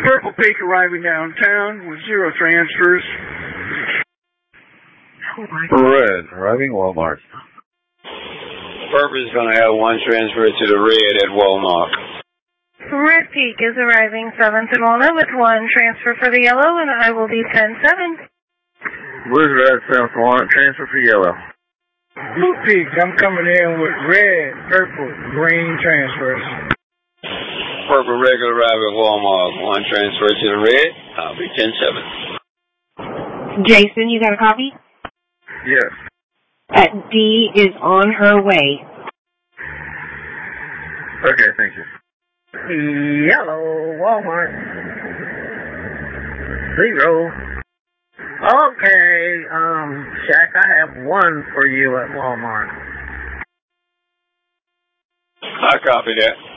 Purple Peak arriving downtown with 0 transfers. Red arriving Walmart. Purple is going to have 1 transfer to the red at Walmart. Red Peak is arriving 7th and Walnut with 1 transfer for the yellow, and I will be 10-7. Blues red, 7th Walnut, transfer for yellow. Blue Peak, I'm coming in with red, purple, green transfers. Purple regular arriving at Walmart. 1 transfer to the red. I'll be 10-7. Jason, you got a copy? Yes. D is on her way. Okay, thank you. Yellow, Walmart. 0. Okay, Shaq, I have 1 for you at Walmart. I copy that.